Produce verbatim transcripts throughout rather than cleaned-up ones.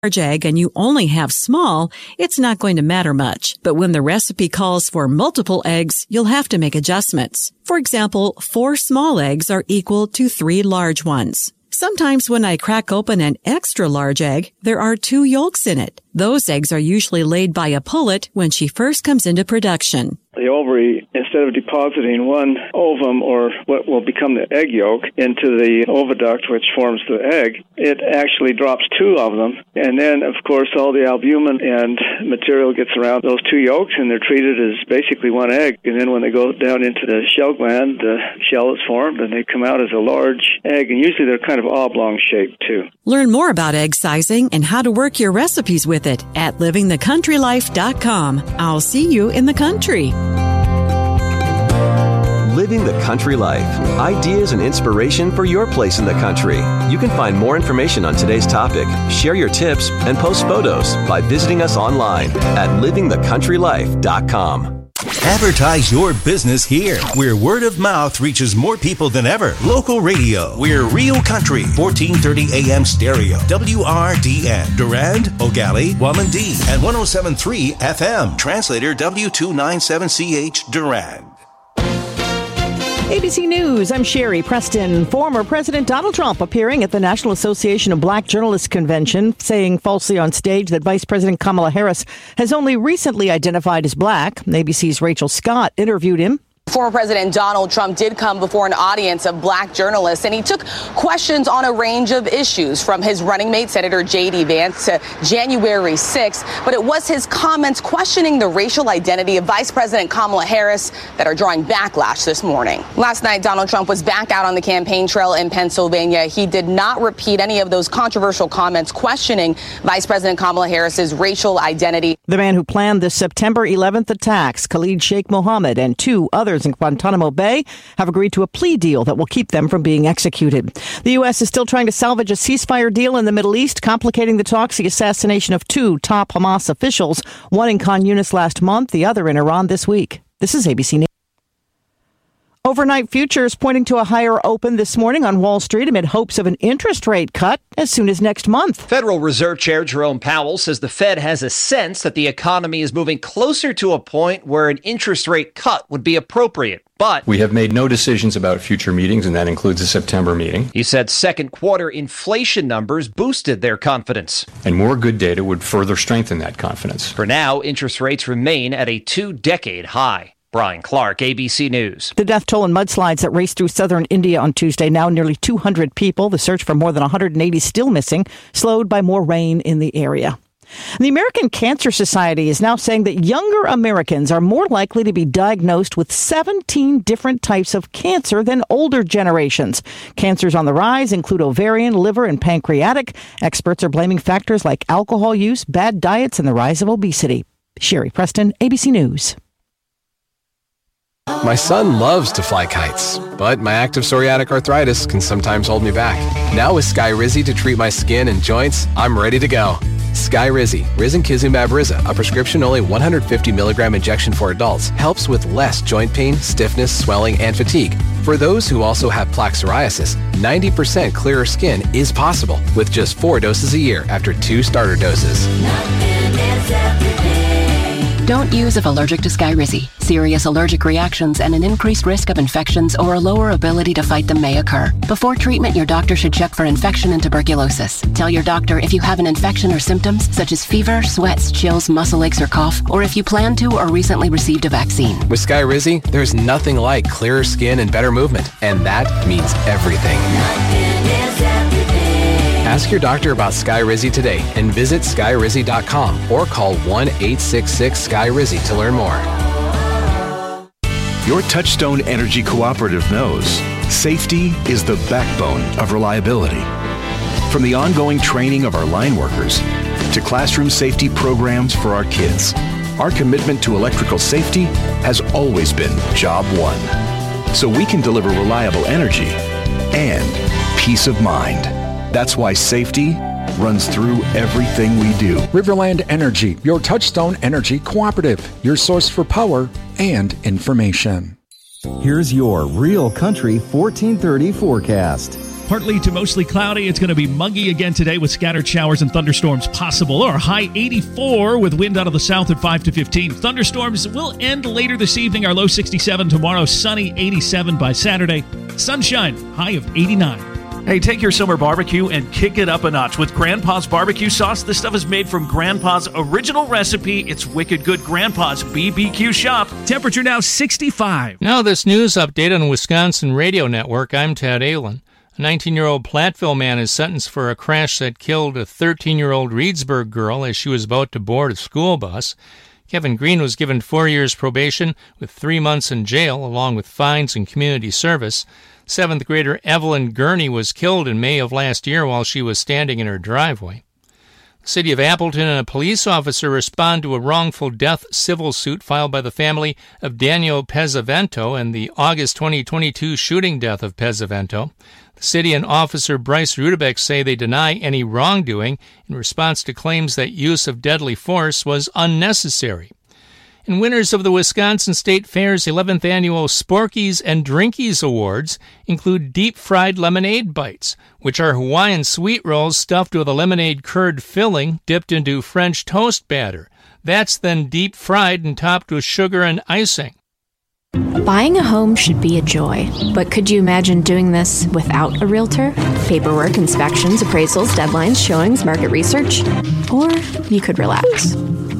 large egg and you only have small, it's not going to matter much. But when the recipe calls for multiple eggs, you'll have to make adjustments. For example, four small eggs are equal to three large ones. Sometimes when I crack open an extra large egg, there are two yolks in it. Those eggs are usually laid by a pullet when she first comes into production. The ovary, instead of depositing one ovum or what will become the egg yolk into the oviduct, which forms the egg, it actually drops two of them. And then, of course, all the albumin and material gets around those two yolks, and they're treated as basically one egg. And then when they go down into the shell gland, the shell is formed, and they come out as a large egg. And usually they're kind of oblong shaped, too. Learn more about egg sizing and how to work your recipes with it at living the country life dot com. I'll see you in the country. Living the Country Life. Ideas and inspiration for your place in the country. You can find more information on today's topic, share your tips, and post photos by visiting us online at living the country life dot com. Advertise your business here, where word of mouth reaches more people than ever. Local radio. We're Real Country, fourteen thirty A M stereo. W R D N. Durand, Ogali, Wamandee, and one oh seven point three F M. Translator W two ninety-seven C H, Durand. A B C News, I'm Sherry Preston. Former President Donald Trump appearing at the National Association of Black Journalists Convention, saying falsely on stage that Vice President Kamala Harris has only recently identified as black. A B C's Rachel Scott interviewed him. Former President Donald Trump did come before an audience of black journalists, and he took questions on a range of issues, from his running mate, Senator J D. Vance, to January sixth. But it was his comments questioning the racial identity of Vice President Kamala Harris that are drawing backlash this morning. Last night, Donald Trump was back out on the campaign trail in Pennsylvania. He did not repeat any of those controversial comments questioning Vice President Kamala Harris's racial identity. The man who planned the September eleventh attacks, Khalid Sheikh Mohammed, and two others in Guantanamo Bay have agreed to a plea deal that will keep them from being executed. The U S is still trying to salvage a ceasefire deal in the Middle East, complicating the talks the assassination of two top Hamas officials, one in Khan Yunis last month, the other in Iran this week. This is A B C News. Overnight futures pointing to a higher open this morning on Wall Street amid hopes of an interest rate cut as soon as next month. Federal Reserve Chair Jerome Powell says the Fed has a sense that the economy is moving closer to a point where an interest rate cut would be appropriate. But we have made no decisions about future meetings, and that includes a September meeting. He said second quarter inflation numbers boosted their confidence. And more good data would further strengthen that confidence. For now, interest rates remain at a two-decade high. Brian Clark, A B C News. The death toll in mudslides that raced through southern India on Tuesday, now nearly two hundred people. The search for more than one hundred eighty still missing, slowed by more rain in the area. The American Cancer Society is now saying that younger Americans are more likely to be diagnosed with seventeen different types of cancer than older generations. Cancers on the rise include ovarian, liver, and pancreatic. Experts are blaming factors like alcohol use, bad diets, and the rise of obesity. Sherry Preston, A B C News. My son loves to fly kites, but my active psoriatic arthritis can sometimes hold me back. Now with Skyrizi to treat my skin and joints, I'm ready to go. Skyrizi, risankizumab Riza, a prescription-only one hundred fifty milligram injection for adults, helps with less joint pain, stiffness, swelling, and fatigue. For those who also have plaque psoriasis, ninety percent clearer skin is possible with just four doses a year after two starter doses. Don't use if allergic to Skyrizi. Serious allergic reactions and an increased risk of infections or a lower ability to fight them may occur. Before treatment, your doctor should check for infection and tuberculosis. Tell your doctor if you have an infection or symptoms such as fever, sweats, chills, muscle aches, or cough, or if you plan to or recently received a vaccine. With Skyrizi, there's nothing like clearer skin and better movement, and that means everything. Ask your doctor about Skyrizi today and visit skyrizi dot com or call one eight six six Sky Rizzi to learn more. Your Touchstone Energy Cooperative knows safety is the backbone of reliability. From the ongoing training of our line workers to classroom safety programs for our kids, our commitment to electrical safety has always been job one. So we can deliver reliable energy and peace of mind. That's why safety runs through everything we do. Riverland Energy, your Touchstone Energy Cooperative, your source for power and information. Here's your Real Country fourteen thirty forecast. Partly to mostly cloudy. It's going to be muggy again today with scattered showers and thunderstorms possible. Our high eighty-four with wind out of the south at five to fifteen. Thunderstorms will end later this evening. Our low sixty-seven tomorrow. Sunny eighty-seven by Saturday. Sunshine, high of eighty-nine. Hey, take your summer barbecue and kick it up a notch with Grandpa's barbecue sauce. This stuff is made from Grandpa's original recipe. It's wicked good. Grandpa's B B Q shop. Temperature now sixty-five. Now this news update on Wisconsin Radio Network. I'm Ted Allen. A nineteen-year-old Platteville man is sentenced for a crash that killed a thirteen-year-old Reedsburg girl as she was about to board a school bus. Kevin Green was given four years probation with three months in jail, along with fines and community service. Seventh grader Evelyn Gurney was killed in May of last year while she was standing in her driveway. The city of Appleton and a police officer respond to a wrongful death civil suit filed by the family of Daniel Pezzavento and the August twenty twenty-two shooting death of Pezzavento. The city and Officer Bryce Rudebeck say they deny any wrongdoing in response to claims that use of deadly force was unnecessary. And winners of the Wisconsin State Fair's eleventh annual Sporkies and Drinkies Awards include deep-fried lemonade bites, which are Hawaiian sweet rolls stuffed with a lemonade curd filling dipped into French toast batter. That's then deep-fried and topped with sugar and icing. Buying a home should be a joy, but could you imagine doing this without a realtor? Paperwork, inspections, appraisals, deadlines, showings, market research? Or you could relax.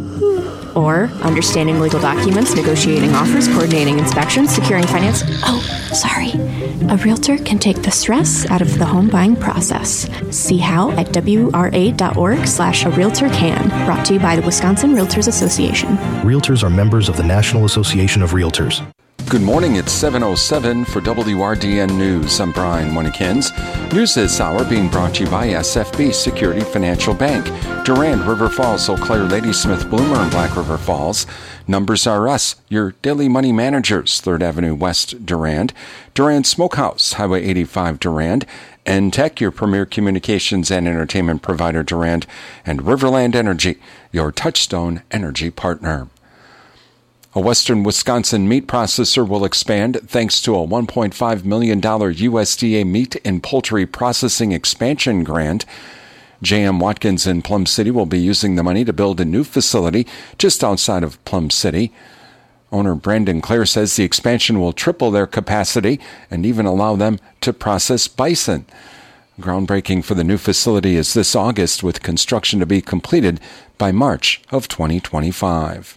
Or understanding legal documents, negotiating offers, coordinating inspections, securing finance. Oh, sorry. A realtor can take the stress out of the home buying process. See how at wra.org slash a realtor can. Brought to you by the Wisconsin Realtors Association. Realtors are members of the National Association of Realtors. Good morning, it's seven oh seven for W R D N News. I'm Brian Winnikins. News this hour being brought to you by S F B Security Financial Bank, Durand, River Falls, Eau Claire, Ladysmith, Bloomer, and Black River Falls. Numbers R Us, your daily money managers, third Avenue West, Durand, Durand Smokehouse, Highway eighty-five, Durand, N Tech, your premier communications and entertainment provider, Durand, and Riverland Energy, your Touchstone energy partner. A Western Wisconsin meat processor will expand thanks to a one point five million dollars U S D A meat and poultry processing expansion grant. J M Watkins in Plum City will be using the money to build a new facility just outside of Plum City. Owner Brandon Clare says the expansion will triple their capacity and even allow them to process bison. Groundbreaking for the new facility is this August, with construction to be completed by March of twenty twenty-five.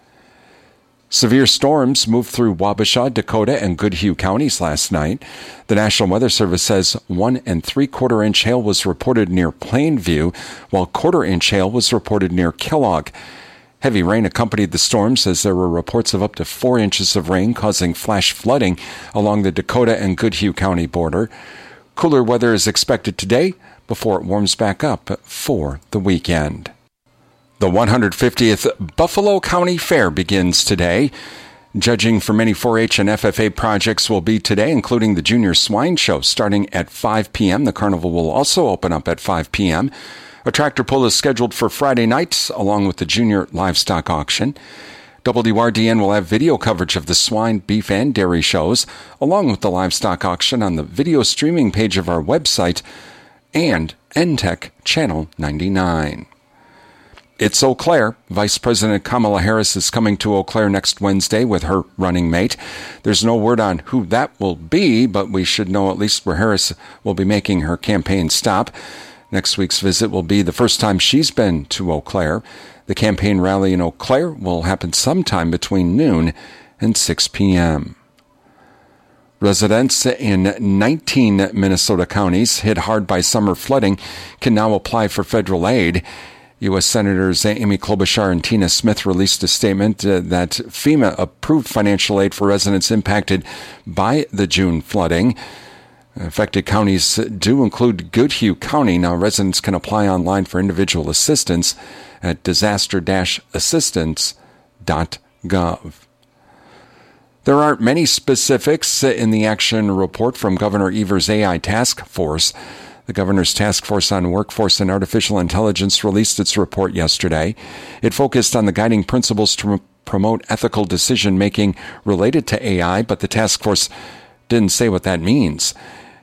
Severe storms moved through Wabasha, Dakota, and Goodhue counties last night. The National Weather Service says one and three-quarter inch hail was reported near Plainview, while quarter-inch hail was reported near Kellogg. Heavy rain accompanied the storms as there were reports of up to four inches of rain causing flash flooding along the Dakota and Goodhue County border. Cooler weather is expected today before it warms back up for the weekend. The one hundred fiftieth Buffalo County Fair begins today. Judging for many four H and F F A projects will be today, including the Junior Swine Show starting at five p.m. The carnival will also open up at five p.m. A tractor pull is scheduled for Friday night, along with the Junior Livestock Auction. W R D N will have video coverage of the swine, beef, and dairy shows, along with the livestock auction on the video streaming page of our website and N T E C Channel ninety-nine. It's Eau Claire. Vice President Kamala Harris is coming to Eau Claire next Wednesday with her running mate. There's no word on who that will be, but we should know at least where Harris will be making her campaign stop. Next week's visit will be the first time she's been to Eau Claire. The campaign rally in Eau Claire will happen sometime between noon and six p.m. Residents in nineteen Minnesota counties hit hard by summer flooding can now apply for federal aid. U S Senators Amy Klobuchar and Tina Smith released a statement uh, that FEMA approved financial aid for residents impacted by the June flooding. Affected counties do include Goodhue County. Now, residents can apply online for individual assistance at disaster dash assistance dot gov. There aren't many specifics in the action report from Governor Evers' A I task force. The governor's task force on workforce and artificial intelligence released its report yesterday. It focused on the guiding principles to promote ethical decision-making related to A I, but the task force didn't say what that means.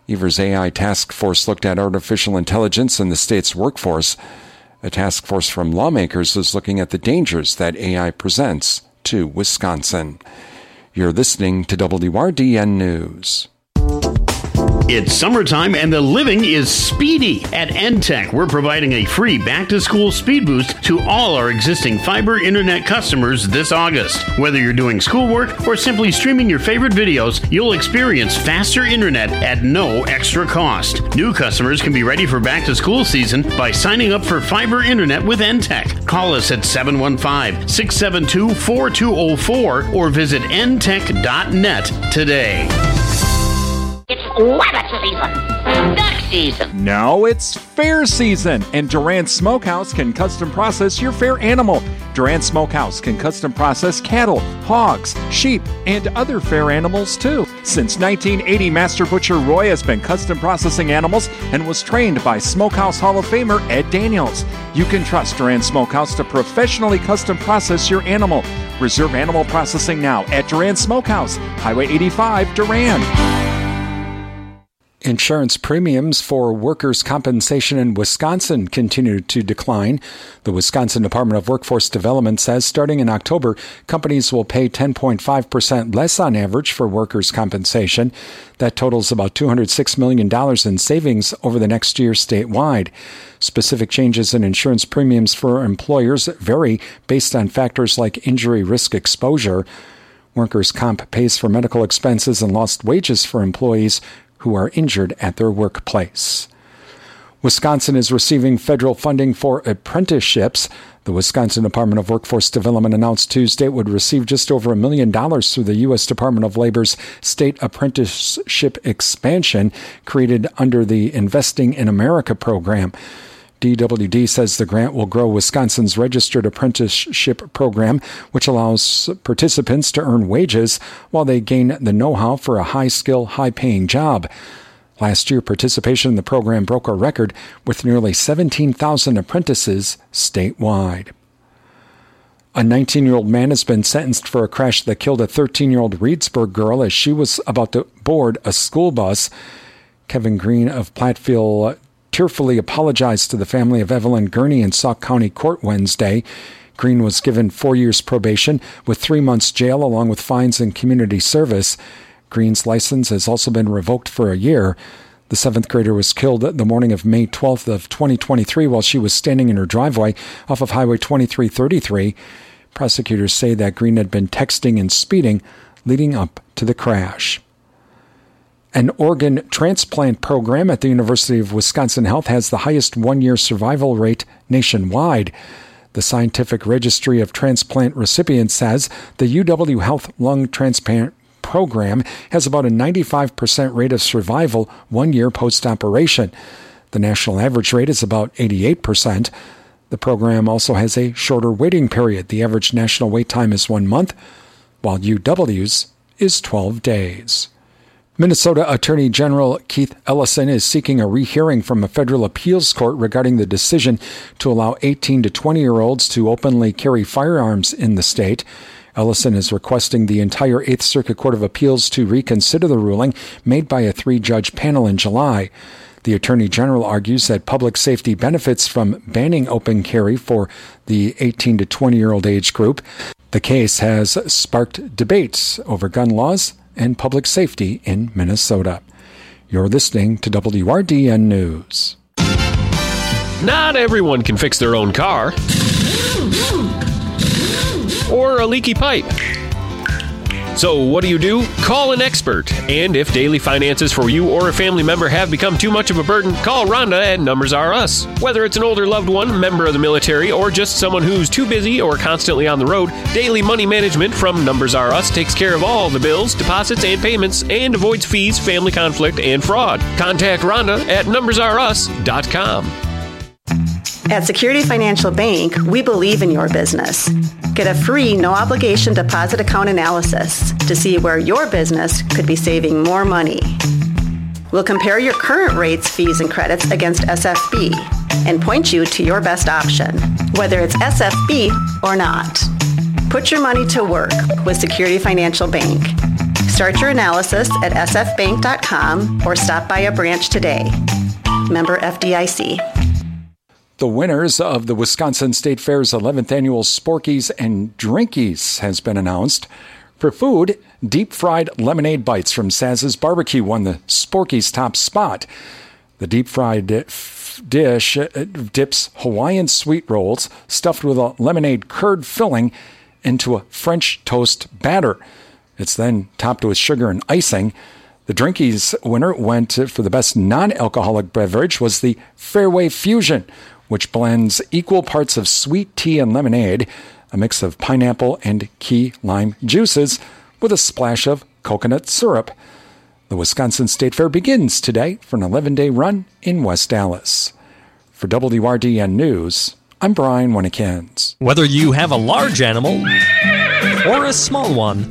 Evers A I task force looked at artificial intelligence in the state's workforce. A task force from lawmakers is looking at the dangers that A I presents to Wisconsin. You're listening to W R D N News. It's summertime and the living is speedy. At N-Tech, we're providing a free back-to-school speed boost to all our existing fiber internet customers this August. Whether you're doing schoolwork or simply streaming your favorite videos, you'll experience faster internet at no extra cost. New customers can be ready for back-to-school season by signing up for fiber internet with N-Tech. Call us at seven one five, six seven two, four two zero four or visit N tech dot net today. It's rabbit season, duck season. Now it's fair season, and Durant Smokehouse can custom process your fair animal. Durant Smokehouse can custom process cattle, hogs, sheep, and other fair animals too. Since nineteen eighty, Master Butcher Roy has been custom processing animals and was trained by Smokehouse Hall of Famer Ed Daniels. You can trust Durant Smokehouse to professionally custom process your animal. Reserve animal processing now at Durant Smokehouse, Highway eighty-five, Durant. Insurance premiums for workers' compensation in Wisconsin continue to decline. The Wisconsin Department of Workforce Development says starting in October, companies will pay ten point five percent less on average for workers' compensation. That totals about two hundred six million dollars in savings over the next year statewide. Specific changes in insurance premiums for employers vary based on factors like injury risk exposure. Workers' comp pays for medical expenses and lost wages for employees who are injured at their workplace. Wisconsin is receiving federal funding for apprenticeships. The Wisconsin Department of Workforce Development announced Tuesday it would receive just over a million dollars through the U S Department of Labor's State Apprenticeship Expansion, created under the Investing in America program. D W D says the grant will grow Wisconsin's registered apprenticeship program, which allows participants to earn wages while they gain the know-how for a high-skill, high-paying job. Last year, participation in the program broke a record with nearly seventeen thousand apprentices statewide. A nineteen-year-old man has been sentenced for a crash that killed a thirteen-year-old Reedsburg girl as she was about to board a school bus. Kevin Green of Platteville tearfully apologized to the family of Evelyn Gurney in Sauk County Court Wednesday. Green was given four years probation with three months jail along with fines and community service. Green's license has also been revoked for a year. The seventh grader was killed the morning of May twelfth of twenty twenty-three while she was standing in her driveway off of Highway twenty-three thirty-three. Prosecutors say that Green had been texting and speeding leading up to the crash. An organ transplant program at the University of Wisconsin Health has the highest one-year survival rate nationwide. The Scientific Registry of Transplant Recipients says the U W Health Lung Transplant Program has about a ninety-five percent rate of survival one year post-operation. The national average rate is about eighty-eight percent. The program also has a shorter waiting period. The average national wait time is one month, while U W's is twelve days. Minnesota Attorney General Keith Ellison is seeking a rehearing from a federal appeals court regarding the decision to allow eighteen to twenty-year-olds to openly carry firearms in the state. Ellison is requesting the entire Eighth Circuit Court of Appeals to reconsider the ruling made by a three-judge panel in July. The Attorney General argues that public safety benefits from banning open carry for the eighteen to twenty-year-old age group. The case has sparked debates over gun laws and public safety in Minnesota. You're listening to W R D N News. Not everyone can fix their own car or a leaky pipe. So what do you do? Call an expert. And if daily finances for you or a family member have become too much of a burden, call Rhonda at Numbers R Us. Whether it's an older loved one, member of the military, or just someone who's too busy or constantly on the road, Daily Money Management from Numbers R Us takes care of all the bills, deposits, and payments and avoids fees, family conflict, and fraud. Contact Rhonda at numbers r us dot com. At Security Financial Bank, we believe in your business. Get a free, no-obligation deposit account analysis to see where your business could be saving more money. We'll compare your current rates, fees, and credits against S F B and point you to your best option, whether it's S F B or not. Put your money to work with Security Financial Bank. Start your analysis at s f bank dot com or stop by a branch today. Member F D I C. The winners of the Wisconsin State Fair's eleventh annual Sporkies and Drinkies has been announced. For food, deep-fried lemonade bites from Saz's Barbecue won the Sporkies top spot. The deep-fried dish dips Hawaiian sweet rolls stuffed with a lemonade curd filling into a French toast batter. It's then topped with sugar and icing. The Drinkies winner went for the best non-alcoholic beverage was the Fairway Fusion, which blends equal parts of sweet tea and lemonade, a mix of pineapple and key lime juices, with a splash of coconut syrup. The Wisconsin State Fair begins today for an eleven-day run in West Allis. For W R D N News, I'm Brian Winnikins. Whether you have a large animal or a small one,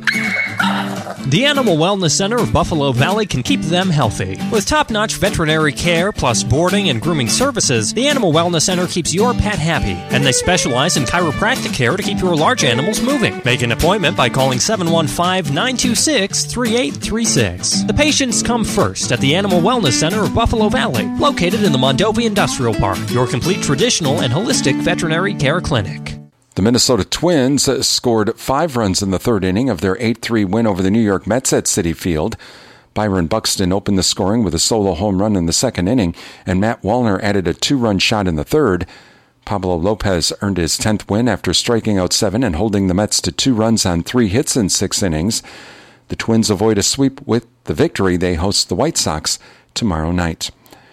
the Animal Wellness Center of Buffalo Valley can keep them healthy. With top-notch veterinary care plus boarding and grooming services, the Animal Wellness Center keeps your pet happy, and they specialize in chiropractic care to keep your large animals moving. Make an appointment by calling seven one five, nine two six, three eight three six. The patients come first at the Animal Wellness Center of Buffalo Valley, located in the Mondovi Industrial Park, your complete traditional and holistic veterinary care clinic. The Minnesota Twins scored five runs in the third inning of their eight three win over the New York Mets at Citi Field. Byron Buxton opened the scoring with a solo home run in the second inning, and Matt Wallner added a two-run shot in the third. Pablo Lopez earned his tenth win after striking out seven and holding the Mets to two runs on three hits in six innings. The Twins avoid a sweep with the victory. They host the White Sox tomorrow night.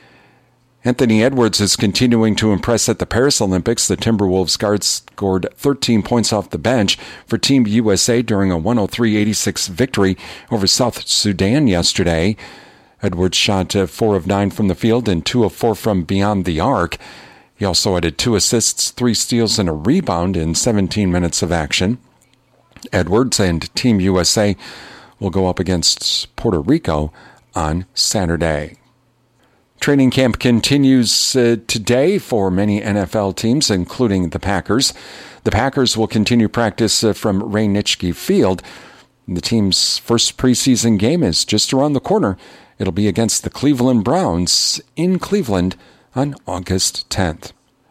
Anthony Edwards is continuing to impress at the Paris Olympics. The Timberwolves guard scored thirteen points off the bench for Team U S A during a one oh three eighty-six victory over South Sudan yesterday. Edwards shot four of nine from the field and two of four from beyond the arc. He also added two assists, three steals, and a rebound in seventeen minutes of action. Edwards and Team U S A will go up against Puerto Rico on Saturday. Training camp continues uh, today for many N F L teams, including the Packers. The Packers will continue practice uh, from Ray Nitschke Field. The team's first preseason game is just around the corner. It'll be against the Cleveland Browns in Cleveland on August tenth.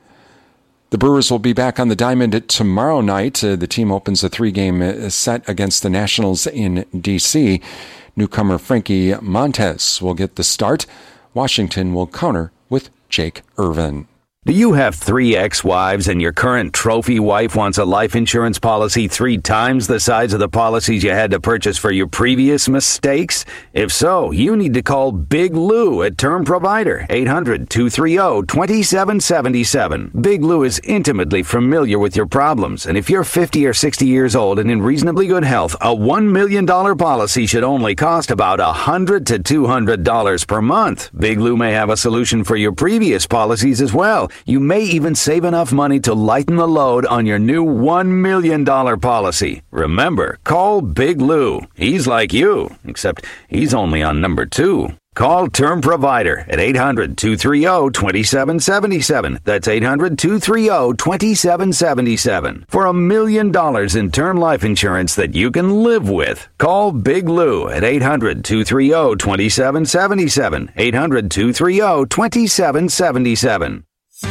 The Brewers will be back on the diamond tomorrow night. Uh, the team opens a three-game set against the Nationals in D C Newcomer Frankie Montes will get the start. Washington will counter with Jake Irvin. Do you have three ex-wives and your current trophy wife wants a life insurance policy three times the size of the policies you had to purchase for your previous mistakes? If so, you need to call Big Lou at Term Provider, eight hundred, two three zero, two seven seven seven. Big Lou is intimately familiar with your problems, and if you're fifty or sixty years old and in reasonably good health, a one million dollars policy should only cost about one hundred to two hundred dollars per month. Big Lou may have a solution for your previous policies as well. You may even save enough money to lighten the load on your new one million dollars policy. Remember, call Big Lou. He's like you, except he's only on number two. Call Term Provider at eight hundred, two three zero, two seven seven seven. That's eight hundred, two three zero, two seven seven seven. For a million dollars in term life insurance that you can live with. Call Big Lou at eight hundred, two three zero, two seven seven seven. eight hundred, two three zero, two seven seven seven.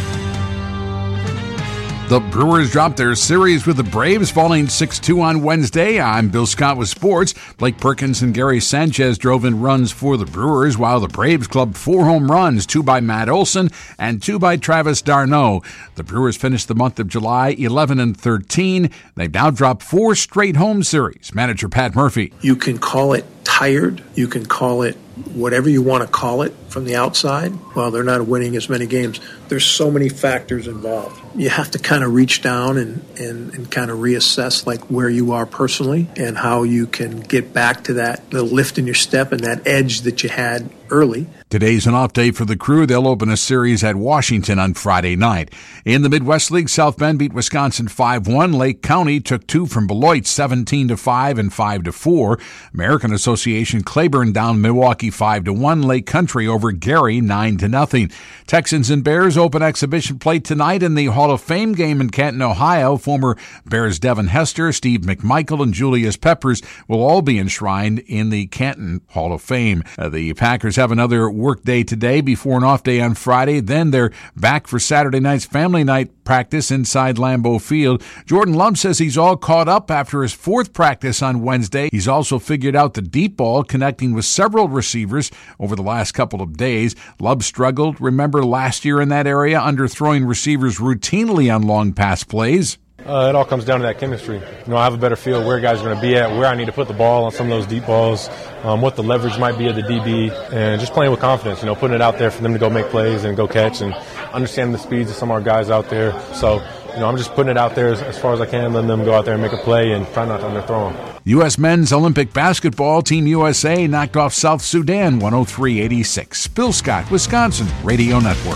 The Brewers dropped their series with the Braves, falling six two on Wednesday. I'm Bill Scott with sports. Blake Perkins and Gary Sanchez drove in runs for the Brewers, while the Braves clubbed four home runs, two by Matt Olson and two by Travis d'Arnaud. The Brewers finished the month of July eleven and thirteen. They've now dropped four straight home series. Manager Pat Murphy. You can call it tired. You can call it whatever you want to call it from the outside. Well, they're not winning as many games. There's so many factors involved. You have to kind of reach down and, and, and kind of reassess like where you are personally and how you can get back to that little lift in your step and that edge that you had early. Today's an off day for the Crew. They'll open a series at Washington on Friday night. In the Midwest League, South Bend beat Wisconsin five one. Lake County took two from Beloit, seventeen to five and five to four. American Association Claiborne down Milwaukee Milwaukee five to one. Lake Country over Gary nine to nothing. Texans and Bears open exhibition play tonight in the Hall of Fame game in Canton, Ohio. Former Bears Devin Hester, Steve McMichael, and Julius Peppers will all be enshrined in the Canton Hall of Fame. Uh, the Packers have another work day today before an off day on Friday. Then they're back for Saturday night's family night practice inside Lambeau Field. Jordan Love says he's all caught up after his fourth practice on Wednesday. He's also figured out the deep ball, connecting with several receivers over the last couple of days. Love struggled, remember, last year in that area, underthrowing receivers routinely on long pass plays. Uh, it all comes down to that chemistry. You know, I have a better feel where guys are going to be at, where I need to put the ball on some of those deep balls, um, what the leverage might be of the D B, and just playing with confidence, you know, putting it out there for them to go make plays and go catch, and understanding the speeds of some of our guys out there. So, you know, I'm just putting it out there as, as far as I can, letting them go out there and make a play and try not to underthrow them. U S Men's Olympic Basketball Team U S A knocked off South Sudan one oh three eighty-six. Bill Scott, Wisconsin Radio Network.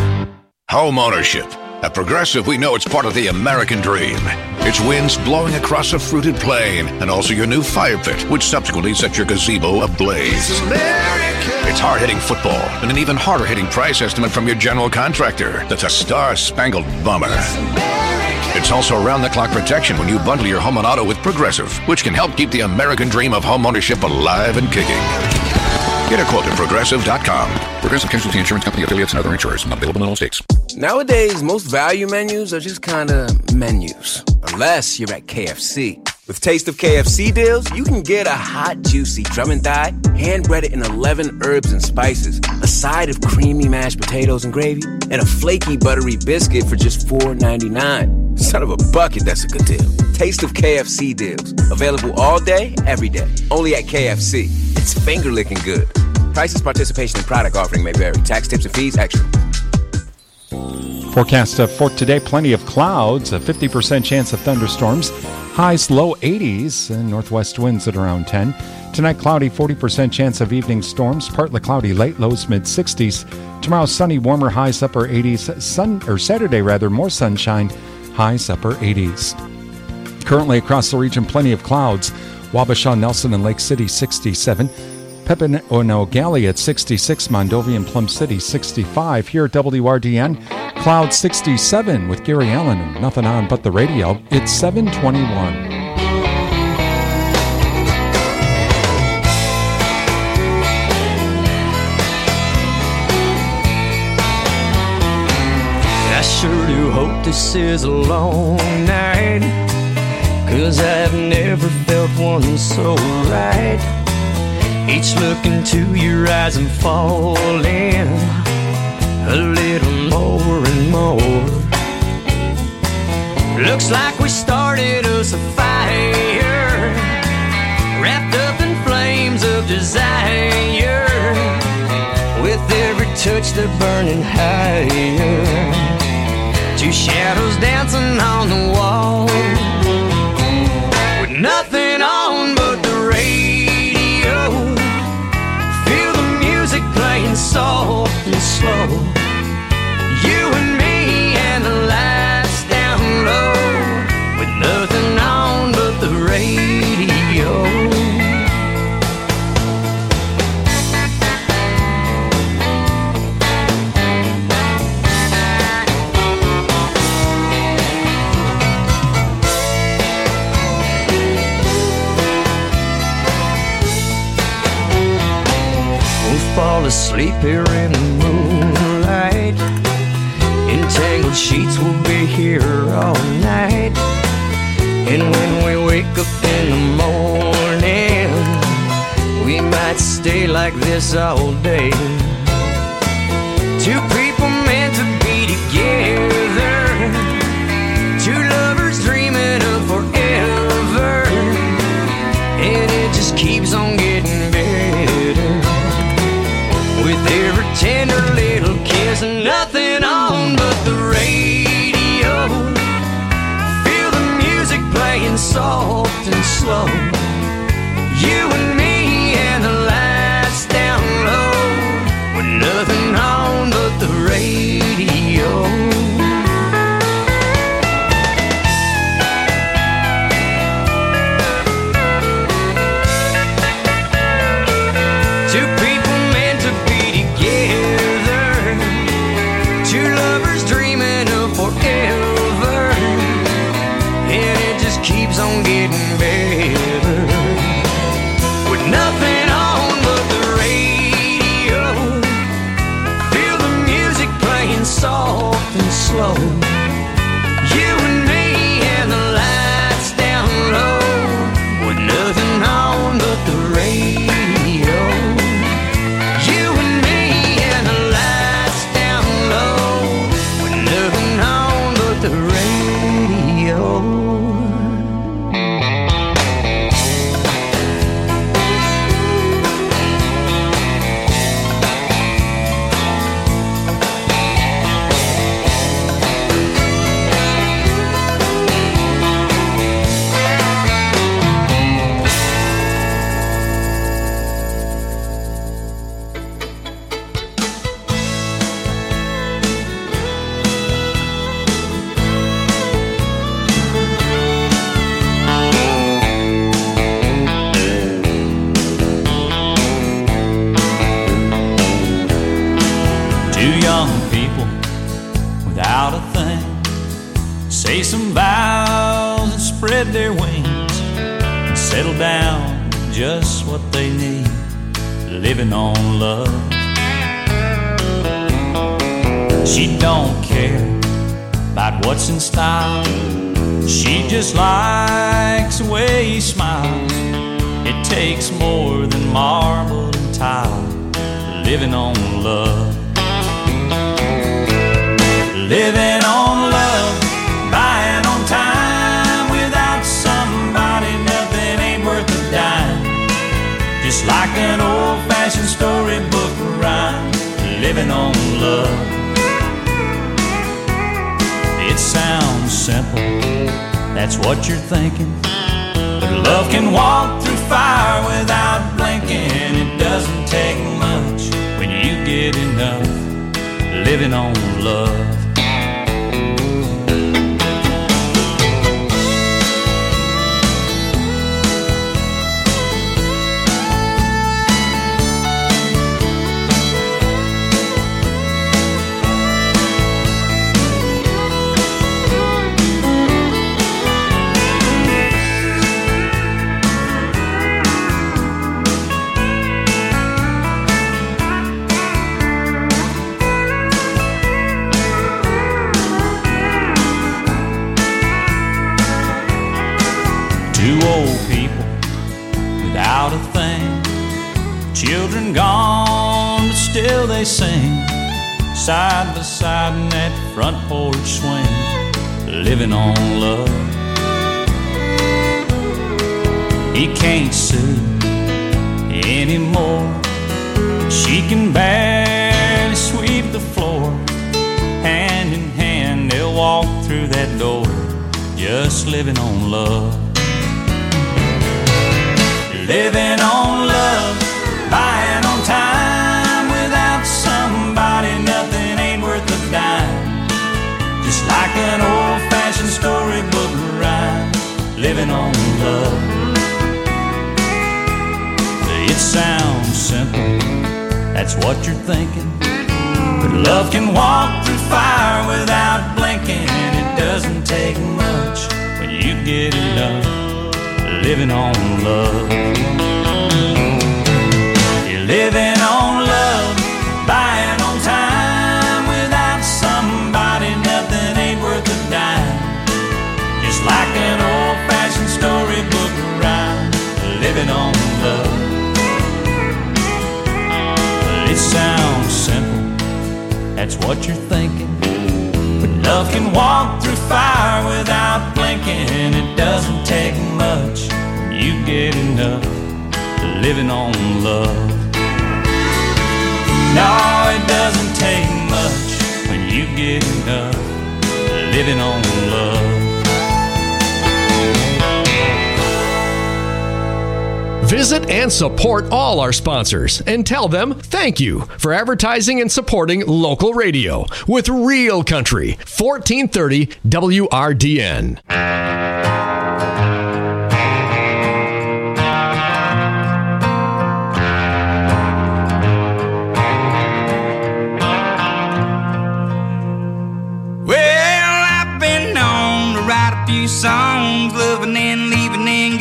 Home ownership. At Progressive, we know it's part of the American dream. It's winds blowing across a fruited plain, and also your new fire pit, which subsequently sets your gazebo ablaze. It's hard-hitting football, and an even harder-hitting price estimate from your general contractor. That's a star-spangled bummer. It's also around-the-clock protection when you bundle your home and auto with Progressive, which can help keep the American dream of home ownership alive and kicking. Get a quote at Progressive dot com. Progressive Casualty Insurance Company, affiliates, and other insurers. Not available in all states. Nowadays, most value menus are just kind of menus. Unless you're at K F C. With Taste of K F C deals, you can get a hot, juicy drum and thigh, hand-breaded in eleven herbs and spices, a side of creamy mashed potatoes and gravy, and a flaky, buttery biscuit for just four ninety-nine. Son of a bucket, that's a good deal. Taste of K F C deals. Available all day, every day. Only at K F C. It's finger-licking good. Prices, participation, and product offering may vary. Tax, tips, and fees extra. Forecast uh, for today, plenty of clouds, a fifty percent chance of thunderstorms, highs low eighties, and northwest winds at around ten. Tonight, cloudy, forty percent chance of evening storms, partly cloudy, late lows, mid-sixties. Tomorrow, sunny, warmer, highs, upper eighties. Sun, or Saturday, rather, more sunshine, highs, upper eighties. Currently across the region, plenty of clouds. Wabasha, Nelson, and Lake City, sixty-seven. Pepin-O'Nogally at sixty-six, Mondovi and Plum City, sixty-five. Here at W R D N, cloud sixty-seven with Gary Allen and nothing on but the radio. It's seven twenty-one. I sure do hope this is a long night, 'cause I've never felt one so right. Each look into your eyes and falling a little more and more. Looks like we started us a fire, wrapped up in flames of desire. With every touch they're burning higher. Two shadows dancing on the wall, with nothing on but the radio. Feel the music playing soft and slow. You and me and the lights down low, with nothing on but the radio. Fall asleep here in the moonlight. Entangled sheets will be here all night. And when we wake up in the morning, we might stay like this all day. Two people meant to be together, two lovers dreaming of forever, and it just keeps on getting better. With every tender little kiss and nothing on but the radio. Feel the music playing soft and slow. You and me and the lights down low, with nothing on but the radio. Two people on getting better. With nothing on but the radio, feel the music playing soft and slow. You and me and the lights down low, with nothing on but the radio. You and me and the lights down low, with nothing on but the radio. Without a thing, say some vows and spread their wings and settle down just what they need, living on love. She don't care about what's in style, she just likes the way he smiles. It takes more than marble and tile, living on love. Living on love, buying on time. Without somebody, nothing ain't worth a dime. Just like an old-fashioned storybook rhyme, living on love. It sounds simple, that's what you're thinking, but love can walk through fire without blinking. It doesn't take much when you get enough, living on love. Two old people without a thing, children gone, but still they sing, side by side in that front porch swing, living on love. He can't sue anymore, she can barely sweep the floor. Hand in hand they'll walk through that door, just living on love. Living on love, buying on time. Without somebody, nothing ain't worth a dime. Just like an old-fashioned storybook rhyme, living on love. It sounds simple, that's what you're thinking, but love can walk through fire without blinking. It doesn't take much when you get enough, living on love. You're living on love, buying on time. Without somebody, nothing ain't worth a dime. Just like an old-fashioned storybook rhyme, living on love. It sounds simple, that's what you're thinking, but love can walk through fire without blinking. It doesn't take much when you get enough, living on love. No, it doesn't take much when you get enough, living on love. Visit and support all our sponsors and tell them thank you for advertising and supporting local radio with Real Country, fourteen thirty W R D N. Well, I've been known to write a few songs, loving and leaving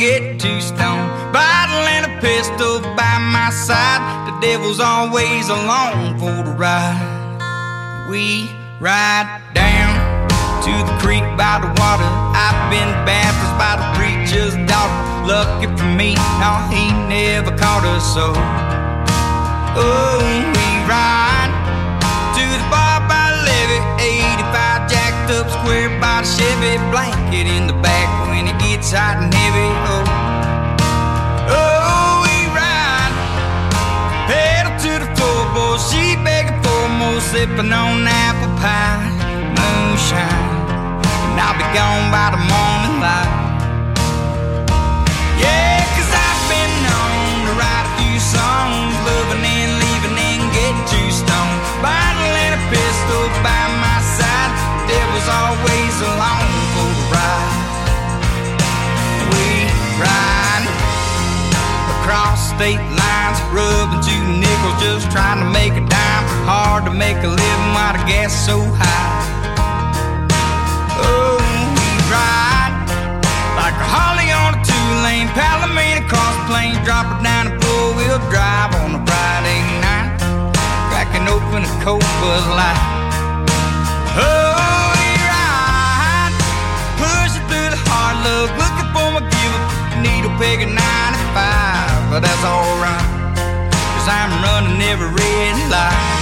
get too stoned. Bottle and a pistol by my side. The devil's always along for the ride. We ride down to the creek by the water. I've been baptized by the preacher's daughter. Lucky for me, no, he never caught us so. Oh, we ride to the bar by the levee. eighty-five jacked up square by the Chevy. Blanket in the back when it gets hot and heavy. Oh, oh, we ride pedal to the floorboard. She begging for more, sipping on apple pie, moonshine, and I'll be gone by the morning light. Yeah, 'cause I've been known to write a few songs, loving and leaving and get too stoned. Bottle and a pistol by my side. Devil's always along for the ride. We ride across state lines, rubbing two nickels, just trying to make a dime. Hard to make a living while the gas is so high. Oh, we ride like a Harley on a two-lane Palomino cross plain, drop it down and four-wheel drive on a Friday night, cracking open a cold Bud Light. Oh, we ride, pushing through the hard luck, looking for my giver, needle peg at ninety-five, but that's alright, 'cause I'm running every red light.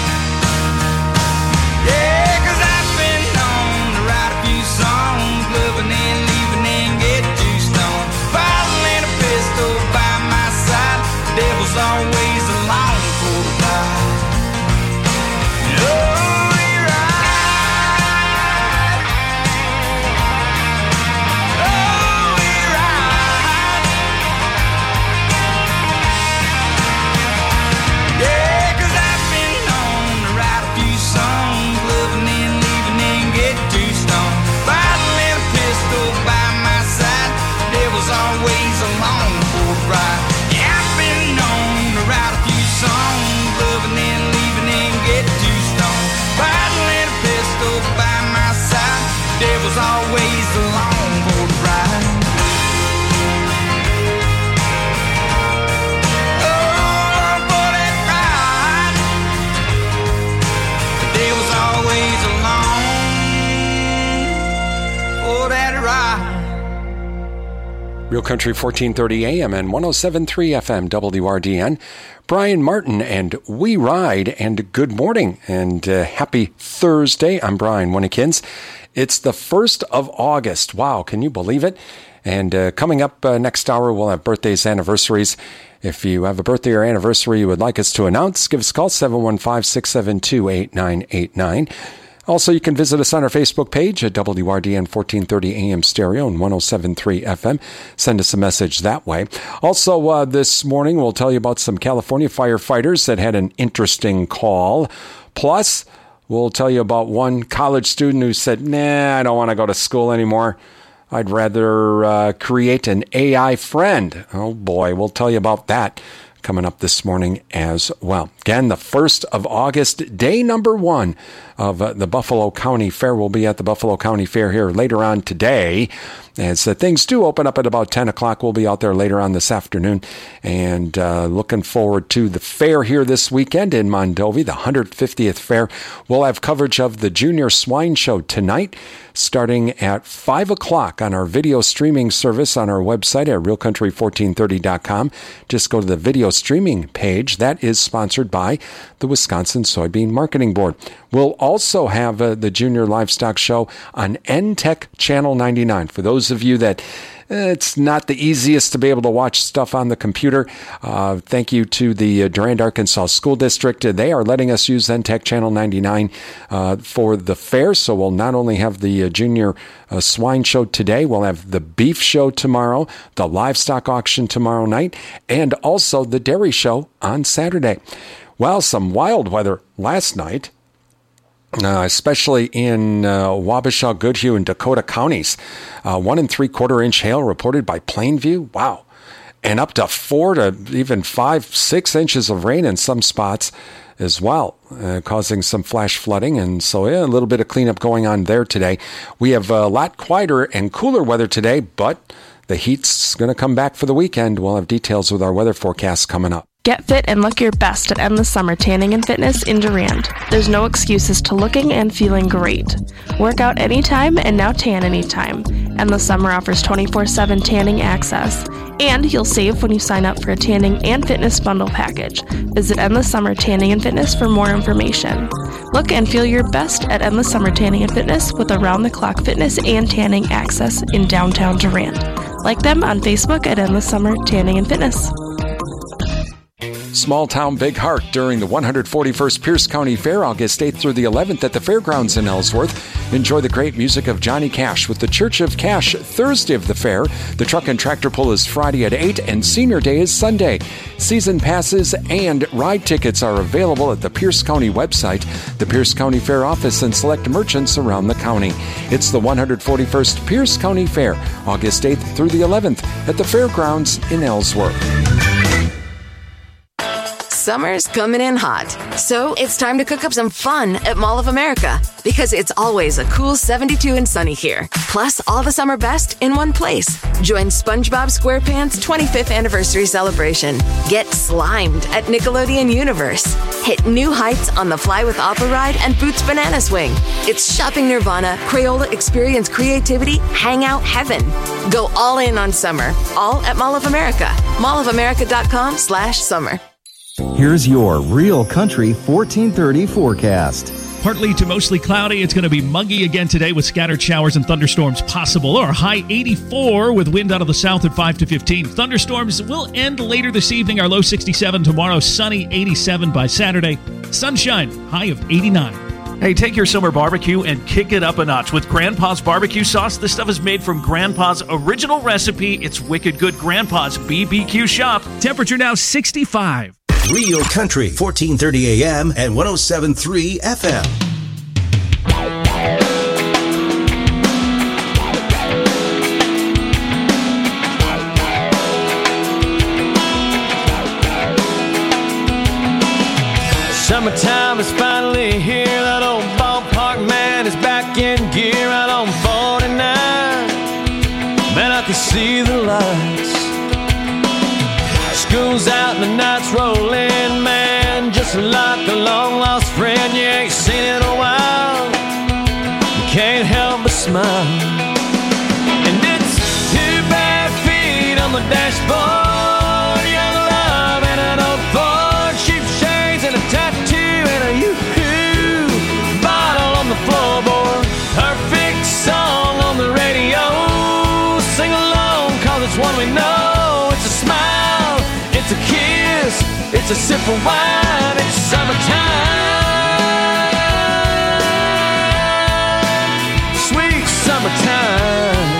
Yeah, 'cause I've been known to write a few songs, loving and leaving and get too stoned. Bottle and a pistol by my side. Devil's always along for the ride. Oh, we ride. Oh, we ride. Yeah, 'cause I've been known to write a few songs, loving and leaving and get too stoned. Bottle and a pistol by my side. Devil's always along for the ride. Yeah, I've been known to write a few songs, loving and leaving and get too stoned. Bottle and a pistol by my side. Devil's always along for the ride. Oh, for that ride. The devil's always along for that ride. Real Country fourteen thirty A M and one oh seven point three F M W R D N. Brian Martin and We Ride, and good morning and uh, happy Thursday. I'm Brian Winnekins. It's the first of August. Wow, can you believe it? And uh, coming up uh, next hour, we'll have birthdays, anniversaries. If you have a birthday or anniversary you would like us to announce, give us a call, seven one five, six seven two, eight nine eight nine. Also, you can visit us on our Facebook page at W R D N fourteen thirty A M stereo and one oh seven point three F M. Send us a message that way. Also, uh, this morning, we'll tell you about some California firefighters that had an interesting call. Plus, we'll tell you about one college student who said, nah, I don't want to go to school anymore. I'd rather uh, create an A I friend. Oh, boy, we'll tell you about that coming up this morning as well. Again, the first of August, day number one of uh, the Buffalo County Fair. Will be at the Buffalo County Fair here later on today. As uh, things do open up at about ten o'clock, we'll be out there later on this afternoon. And uh, looking forward to the fair here this weekend in Mondovi, the one hundred fiftieth Fair. We'll have coverage of the Junior Swine Show tonight, starting at five o'clock on our video streaming service on our website at real country fourteen thirty dot com. Just go to the video streaming page. That is sponsored by the Wisconsin Soybean Marketing Board. We'll also have uh, the Junior Livestock Show on N T E C Channel ninety-nine. For those of you that it's not the easiest to be able to watch stuff on the computer. Uh, thank you to the uh, Durand, Arkansas School District. They are letting us use N T E C Channel ninety-nine uh, for the fair. So we'll not only have the uh, Junior uh, Swine Show today, we'll have the Beef Show tomorrow, the Livestock Auction tomorrow night, and also the Dairy Show on Saturday. Well, some wild weather last night. Uh, especially in uh, Wabasha, Goodhue, and Dakota counties. Uh, one and three quarter inch hail reported by Plainview. Wow. And up to four to even five, six inches of rain in some spots as well, uh, causing some flash flooding. And so yeah, a little bit of cleanup going on there today. We have a lot quieter and cooler weather today, but the heat's going to come back for the weekend. We'll have details with our weather forecast coming up. Get fit and look your best at Endless Summer Tanning and Fitness in Durand. There's no excuses to looking and feeling great. Work out anytime and now tan anytime. Endless Summer offers twenty-four seven tanning access. And you'll save when you sign up for a tanning and fitness bundle package. Visit Endless Summer Tanning and Fitness for more information. Look and feel your best at Endless Summer Tanning and Fitness with around-the-clock fitness and tanning access in downtown Durand. Like them on Facebook at Endless Summer Tanning and Fitness. Small Town Big Heart during the one hundred forty-first Pierce County Fair, August eighth through the eleventh at the Fairgrounds in Ellsworth. Enjoy the great music of Johnny Cash with the Church of Cash Thursday of the fair. The truck and tractor pull is Friday at eight and Senior Day is Sunday. Season passes and ride tickets are available at the Pierce County website, the Pierce County Fair office, and select merchants around the county. It's the one hundred forty-first Pierce County Fair, August eighth through the eleventh at the Fairgrounds in Ellsworth. Summer's coming in hot, so it's time to cook up some fun at Mall of America, because it's always a cool seventy-two and sunny here. Plus, all the summer best in one place. Join SpongeBob SquarePants' twenty-fifth anniversary celebration. Get slimed at Nickelodeon Universe. Hit new heights on the Fly with Appa ride and Boots Banana Swing. It's shopping nirvana, Crayola experience creativity, hangout heaven. Go all in on summer, all at Mall of America. mall of america dot com slash summer. Here's your Real Country fourteen thirty forecast. Partly to mostly cloudy. It's going to be muggy again today with scattered showers and thunderstorms possible. Our high eighty-four with wind out of the south at five to fifteen. Thunderstorms will end later this evening. Our low sixty-seven tomorrow. Sunny eighty-seven by Saturday. Sunshine, high of eighty-nine. Hey, take your summer barbecue and kick it up a notch with Grandpa's barbecue sauce. This stuff is made from Grandpa's original recipe. It's wicked good. Grandpa's B B Q shop. Temperature now sixty-five. Real Country, fourteen thirty A M and one oh seven point three F M. Summertime is finally here. That old ballpark man is back in gear out on forty-nine. Man, I can see the lights. School's out and the night's rolling, man. Just like a long-lost friend you ain't seen in a while. You can't help but smile. And it's two bare feet on the dashboard, young love and an old Ford, cheap shades and a tattoo and a yoo-hoo bottle on the floorboard. Perfect song on the radio. Sing along, cause it's one we know. It's a smile, it's a kiss, it's a sip of wine, it's summertime, sweet summertime.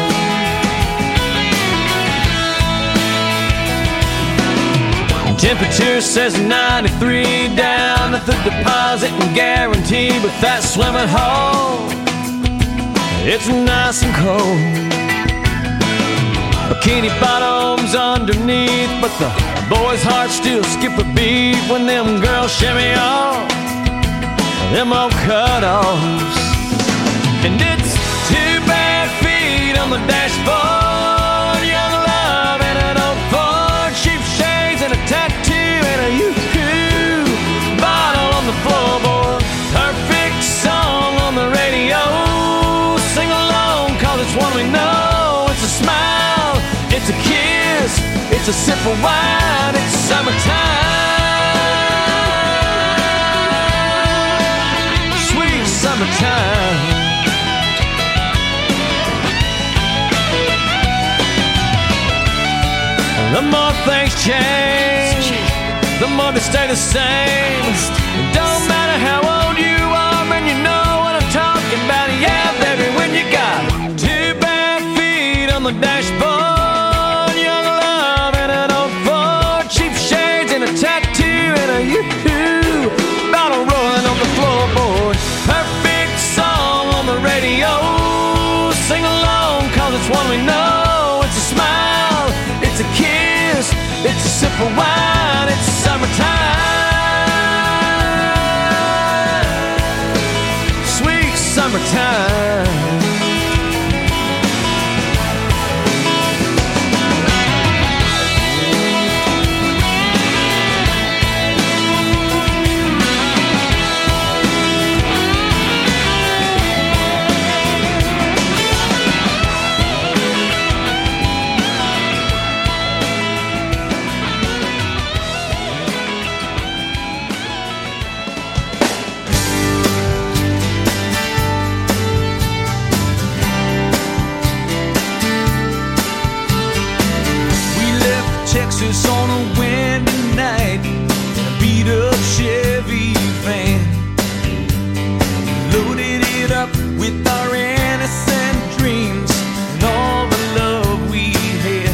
Temperature says ninety-three down at the deposit and guarantee, but that swimming hole, it's nice and cold. Bikini bottoms underneath, but the boys' hearts still skip a beat when them girls shimmy off them old cut-offs. And it's two bare feet on the dashboard, young love and an old Ford, cheap shades and a tattoo and a yoo-hoo bottle on the floorboard. Perfect song on the radio. Sing along, cause it's one we know. It's a smile, it's a kiss, it's a sip of wine, it's summertime, sweet summertime. The more things change, the more they stay the same. It don't matter how old you are, man, you know what I'm talking about. Yeah, baby, when you got two bare feet on the dashboard, young love and an old Ford, cheap shades and a tattoo and a yoo-hoo bottle rolling on the floorboard. Perfect song on the radio. Sing along, cause it's one we know. It's a smile, it's a kiss, it's a sip of wine, it's summertime, Texas on a windy night in a beat-up Chevy van. Loaded it up with our innocent dreams and all the love we had.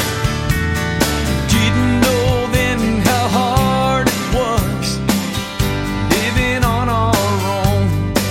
Didn't know then how hard it was living on our own.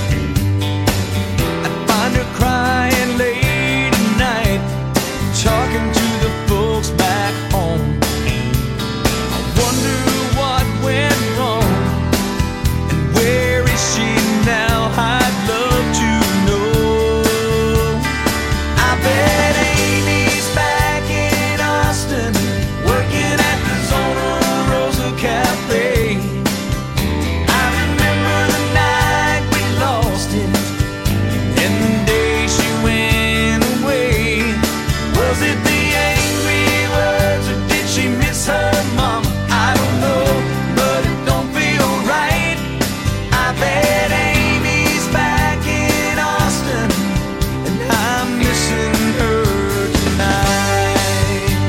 I'd find her crying late at night, talking to the folks back home. I wonder what went wrong, and where is she now? I'd love to know. I bet Amy's back in Austin, working at the Zona Rosa Cafe. I remember the night we lost it, and the day she went away. Was it the angry words, or did she miss her mama? I don't know, but it don't feel right. I bet Amy's back in Austin, and I'm missing her tonight.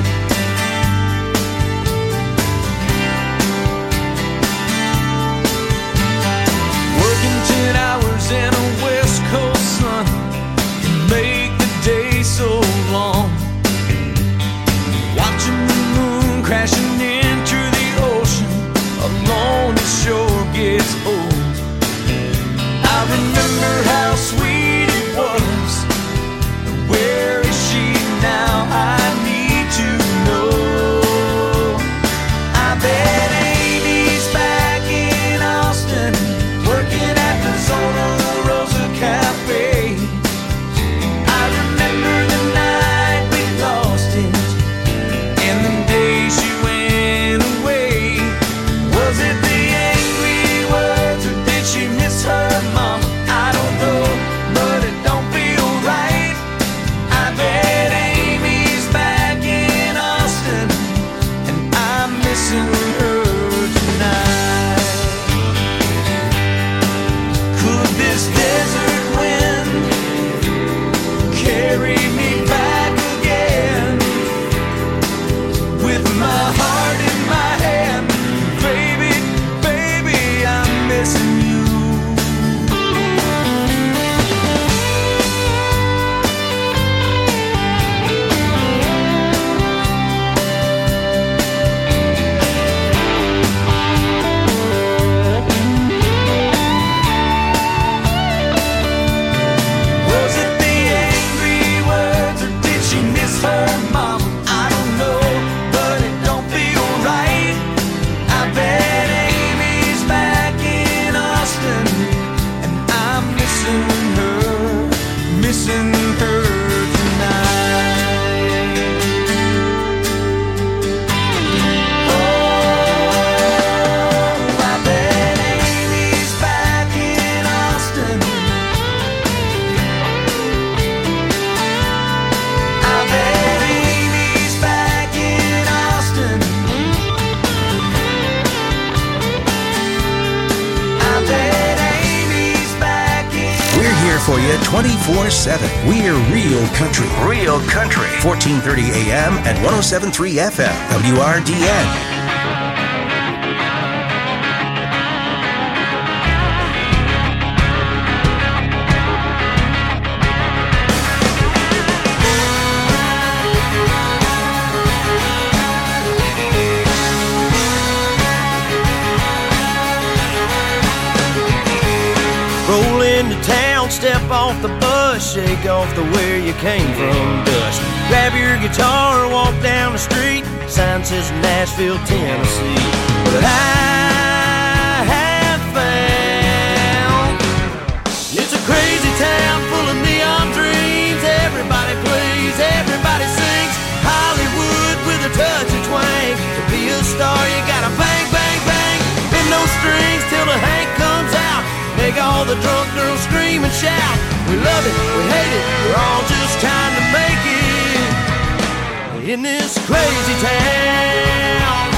Working ten hours in a West Coast sun can make the day so long. Watching the moon crashing into the ocean alone, it sure gets old. I remember how sweet it was. Where is she now? I need to know. I bet Amy's back in Austin, working at the Zona Rosa Cafe. I remember the night we lost it, and the day she went away. Was it the angry words, or did she miss her mama? I don't know, but it don't feel right. I bet Amy's back in Austin, and I'm missing her tonight. Could this desert wind carry me back again, with my heart in my hand? Baby, baby, I'm missing you. Was it the angry words, or did she miss her mama? I don't know, but it don't feel right. I bet Amy's back in Austin, and I'm missing her, missing her tonight. Oh, I bet Amy's back in Austin. I bet Amy's back in Austin. I bet Amy's back in. We're here for you twenty-four seven. We're Real Country. Real Country. fourteen thirty A M and one oh seven point three F M. W R D N. Roll into town, step off the bus, shake off the where you came from dust. Grab your guitar, walk down the street, sign says Nashville, Tennessee. But I have found it's a crazy town full of neon dreams. Everybody plays, everybody sings. Hollywood with a touch of twang. To be a star, you gotta bang, bang, bang. Bend those strings till the Hank comes out. Make all the drunk girls scream and shout. We love it, we hate it, we're all just trying to make it in this crazy town.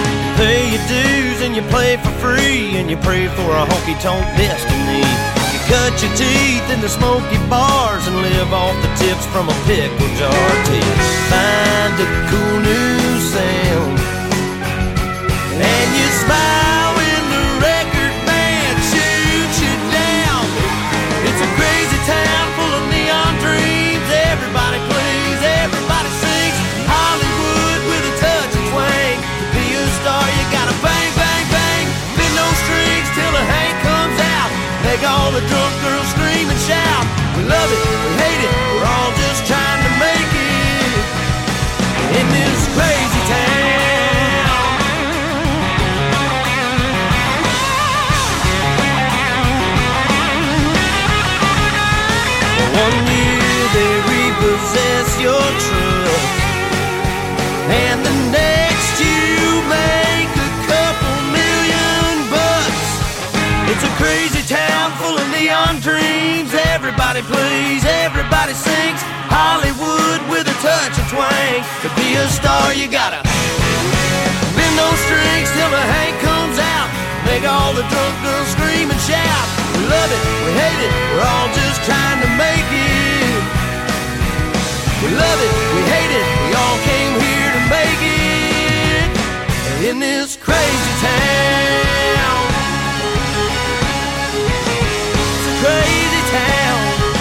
Pay your dues and you play for free, and you pray for a honky-tonk destiny. You cut your teeth in the smoky bars and live off the tips from a pickle jar till you find a cool new sound. And you smile when the record band shoots you down. It's a crazy town full of neon dreams. Everybody plays, everybody sings. Hollywood with a touch of twang. To be a star you gotta bang, bang, bang. Bend those strings till the Hank comes out. Make all the drunk girls scream and shout. We love it, we hate it, we're all just trying to make it in this crazy town. One year they repossess your truck, and the next you make a couple million bucks. It's a crazy town full of neon dreams. Everybody plays, everybody sings. Hollywood with a touch of twang. To be a star you gotta bend those strings till the Hank comes out. Make all the drunk girls scream and shout. We love it, we hate it, we're all just trying to make it. We love it, we hate it, we all came here to make it in this crazy town. It's a crazy town.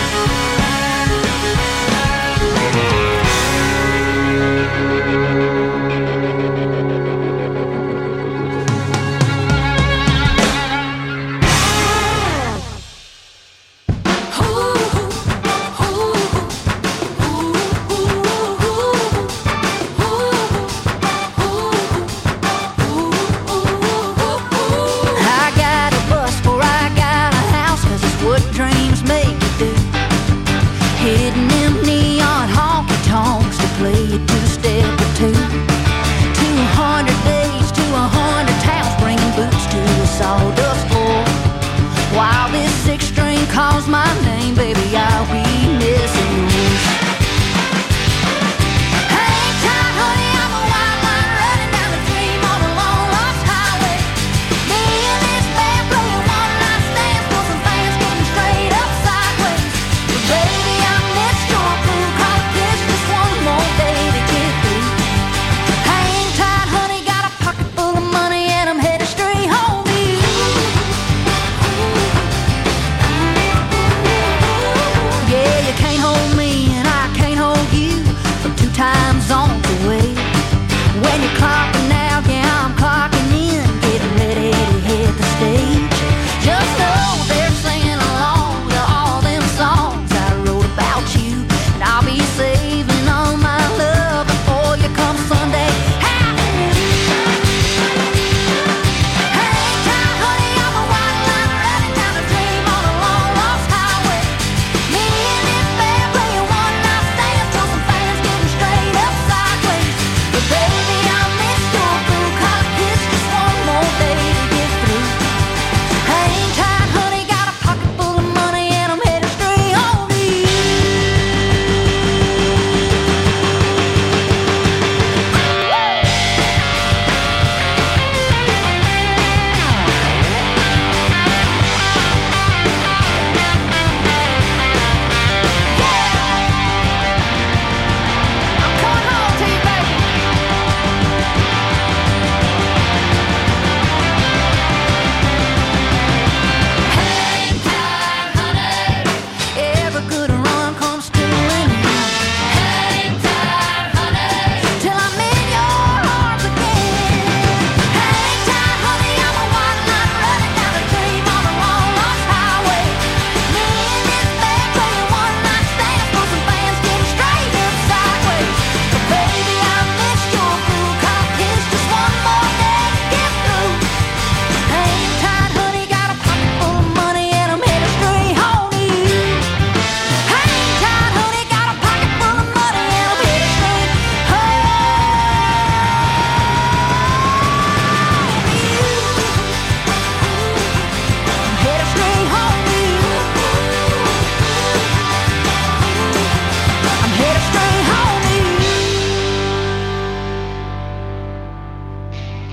Sawdust floor. While this six string calls my name, baby, I'll be missing you. Hang tight, honey, I'm a wild line running down the dream on a long lost highway. Me and this band playing one night stands for some fans getting straight up sideways. But baby, I missed your crew, cause this just one more day to get through. Hang tight, honey, got a pocket full of money and I'm headed straight home.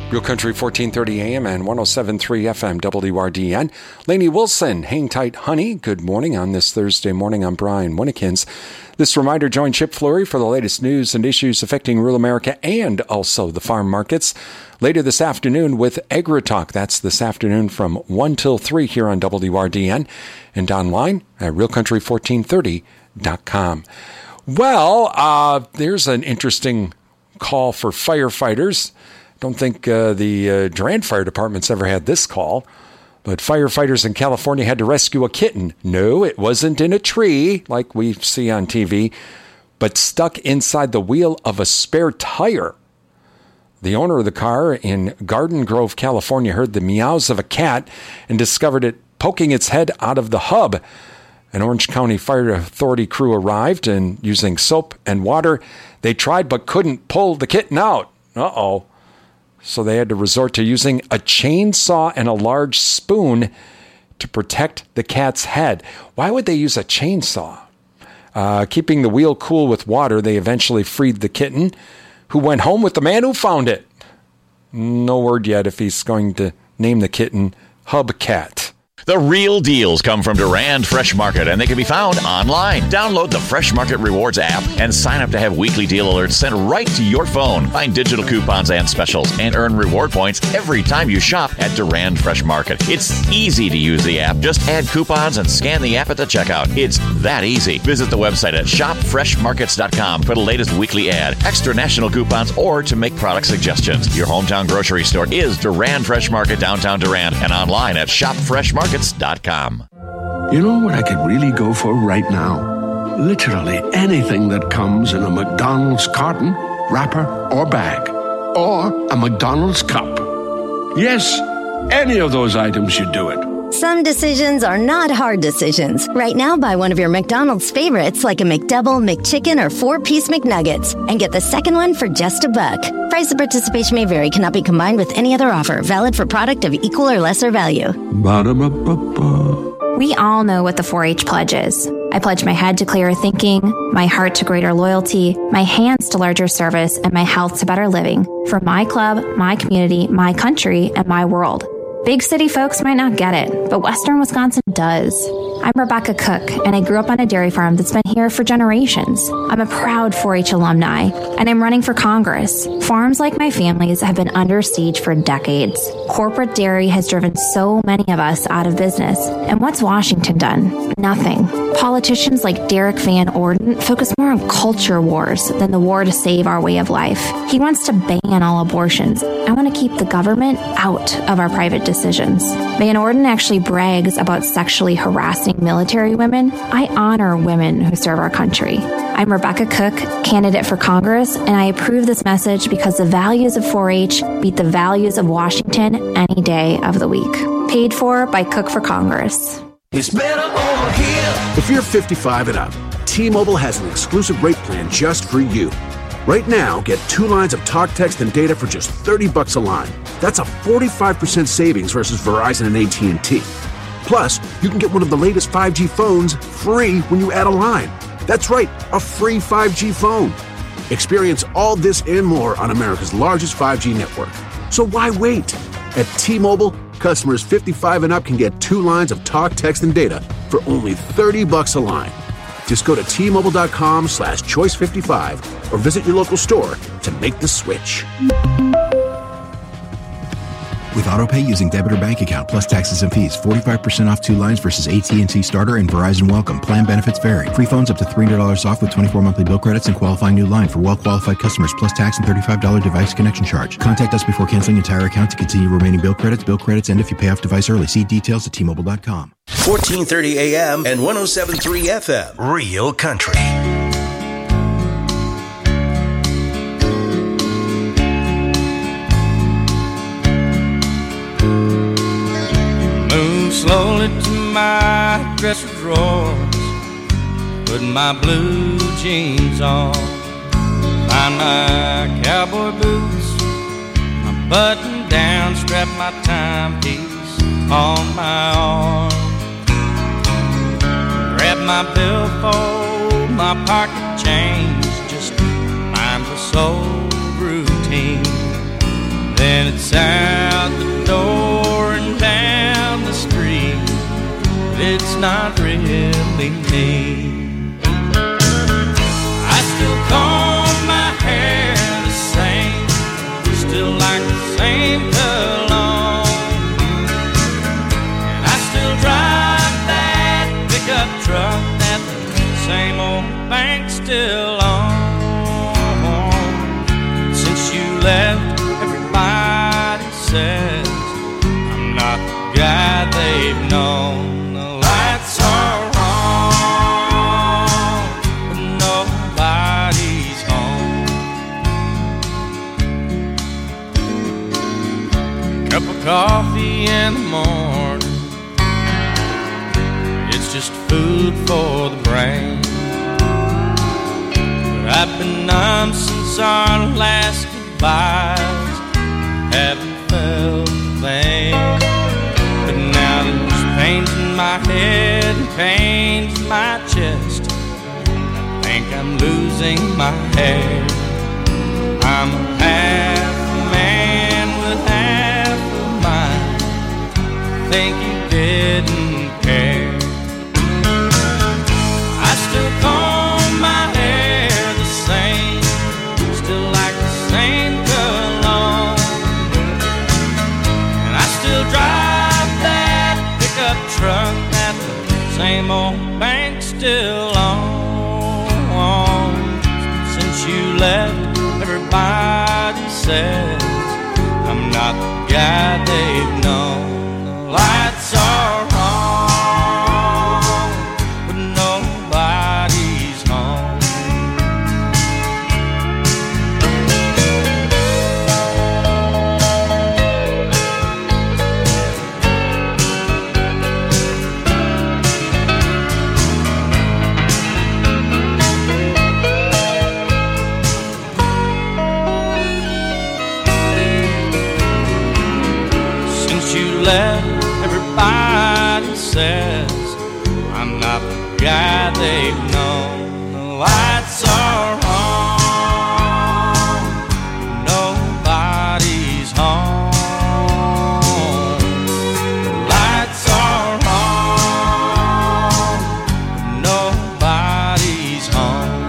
Real Country fourteen thirty A M and one oh seven point three F M W R D N. Lainey Wilson, hang tight, honey. Good morning on this Thursday morning. I'm Brian Winnikins. This reminder, join Chip Flory for the latest news and issues affecting rural America and also the farm markets later this afternoon with AgriTalk. That's this afternoon from one till three here on W R D N and online at real country fourteen thirty dot com. Well, uh, there's an interesting call for firefighters. Don't think uh, the uh, Durand Fire Department's ever had this call, but firefighters in California had to rescue a kitten. No, it wasn't in a tree like we see on T V, but stuck inside the wheel of a spare tire. The owner of the car in Garden Grove, California, heard the meows of a cat and discovered it poking its head out of the hub. An Orange County Fire Authority crew arrived, and using soap and water, they tried but couldn't pull the kitten out. Uh-oh. So they had to resort to using a chainsaw and a large spoon to protect the cat's head. Why would they use a chainsaw? Uh, keeping the wheel cool with water, they eventually freed the kitten, who went home with the man who found it. No word yet if he's going to name the kitten Hubcat. The real deals come from Durand Fresh Market, and they can be found online. Download the Fresh Market Rewards app and sign up to have weekly deal alerts sent right to your phone. Find digital coupons and specials and earn reward points every time you shop at Durand Fresh Market. It's easy to use the app. Just add coupons and scan the app at the checkout. It's that easy. Visit the website at shop fresh markets dot com for the latest weekly ad, extra national coupons, or to make product suggestions. Your hometown grocery store is Durand Fresh Market, downtown Durand, and online at shop fresh markets dot com. You know what I could really go for right now? Literally anything that comes in a McDonald's carton, wrapper, or bag. Or a McDonald's cup. Yes, any of those items should do it. Some decisions are not hard decisions. Right now, buy one of your McDonald's favorites like a McDouble, McChicken, or four-piece McNuggets and get the second one for just a buck. Price of participation may vary. Cannot be combined with any other offer. Valid for product of equal or lesser value. Ba-da-ba-ba-ba. We all know what the four H pledge is. I pledge my head to clearer thinking, my heart to greater loyalty, my hands to larger service, and my health to better living for my club, my community, my country, and my world. Big city folks might not get it, but Western Wisconsin does. I'm Rebecca Cook, and I grew up on a dairy farm that's been here for generations. I'm a proud four H alumni, and I'm running for Congress. Farms like my family's have been under siege for decades. Corporate dairy has driven so many of us out of business. And what's Washington done? Nothing. Politicians like Derek Van Orden focus more on culture wars than the war to save our way of life. He wants to ban all abortions. I want to keep the government out of our private decisions. Van Orden actually brags about sexually harassing military women. I honor women who serve our country. I'm Rebecca Cook, candidate for Congress, and I approve this message because the values of four H beat the values of Washington any day of the week. Paid for by Cook for Congress. It's better over here. If you're fifty-five and up, T-Mobile has an exclusive rate plan just for you. Right now, get two lines of talk, text, and data for just thirty bucks a line. That's a forty-five percent savings versus Verizon and A T and T. Plus, you can get one of the latest five G phones free when you add a line. That's right, a free five G phone. Experience all this and more on America's largest five G network. So why wait? At T-Mobile, customers fifty-five and up can get two lines of talk, text, and data for only thirty bucks a line. Just go to T-Mobile.com slash choice 55 or visit your local store to make the switch. With AutoPay using debit or bank account plus taxes and fees, forty-five percent off two lines versus A T and T Starter and Verizon Welcome. Plan benefits vary. Free phones up to three hundred dollars off with twenty-four monthly bill credits and qualifying new line for well-qualified customers plus tax and thirty-five dollars device connection charge. Contact us before canceling entire account to continue remaining bill credits. Bill credits end if you pay off device early. See details at T Mobile dot com. fourteen thirty A M and one oh seven point three F M. Real Country. Slowly to my dresser drawers, put my blue jeans on, find my cowboy boots, my button down, strap my timepiece on my arm, grab my billfold, my pocket change, just mind the soul routine. Then it's it's not really me. I still comb my hair the same, still like the same cologne, and I still drive that pickup truck that the same old bank still owns. Since you left, everybody says I'm not the guy they've known. The lights are on, but nobody's home. Cup of coffee in the morning, it's just food for the brain. But I've been numb since our last goodbyes, haven't felt a thing. But now there's pains in my head and pains in my chest. I think I'm losing my hair. I'm a half man with half of mine. I think you didn't care. I still comb my hair the same, still like the same cologne, and I still drive that pickup truck that the same old bank still owns. Since you left, everybody says I'm not the guy they've known. The lights are on, but nobody's home. Since you left, everybody says I'm not the guy they've known. The lights are on, nobody's home. The lights are on, nobody's home.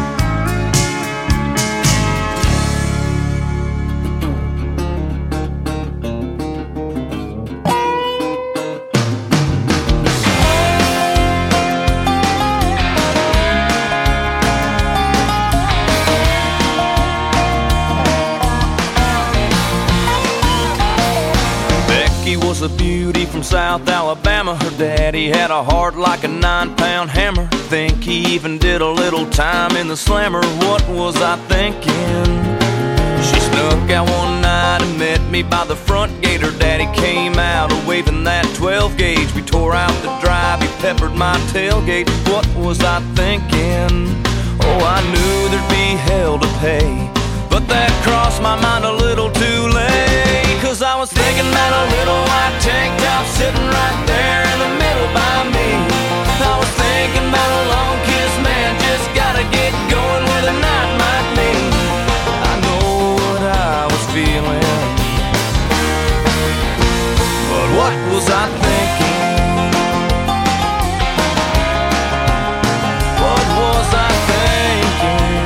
Becky was a beauty from South Alabama. Her daddy had a heart like a nine-pound hammer. Think he even did a little time in the slammer. What was I thinking? She snuck out one night and met me by the front gate. Her daddy came out waving that twelve gauge. We tore out the drive, he peppered my tailgate. What was I thinking? Oh, I knew there'd be hell to pay, but that crossed my mind a little too late. Cause I was thinking about a little white tank top sitting right there in the middle by me. I was thinking about a long kiss, man, just gotta get going where the night might lead. I know what I was feeling, but what was I thinking? What was I thinking?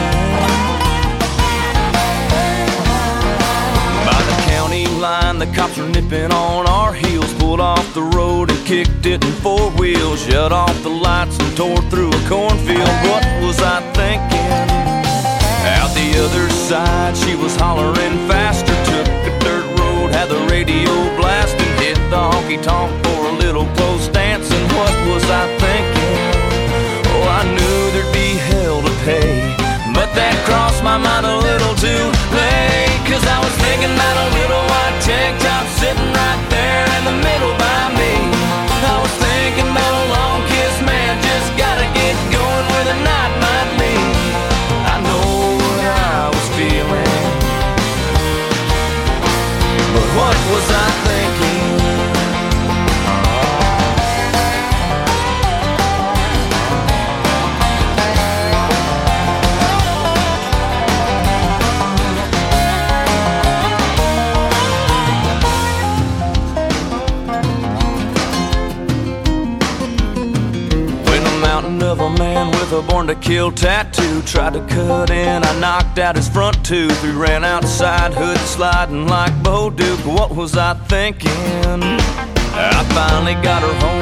By the county line, the cops were nipping on our heels. Pulled off the road and kicked it in four wheels. Shut off the lights and tore through a cornfield. What was I thinking? Out the other side, she was hollering faster. Took a dirt road, had the radio blasting. Hit the honky-tonk for a little close dancing. What was I thinking? Oh, I knew there'd be hell to pay, but that crossed my mind a little too late. Cause I was thinking about a little white tank top sitting right there in the middle by me. I was thinking about a long kiss, man, just gotta get going where the night might lead. I know what I was feeling, but what was I thinking? of a man with a born to kill tattoo. Tried to cut in, I knocked out his front tooth. We ran outside, hood sliding like Bo Duke. What was I thinking? I finally got her home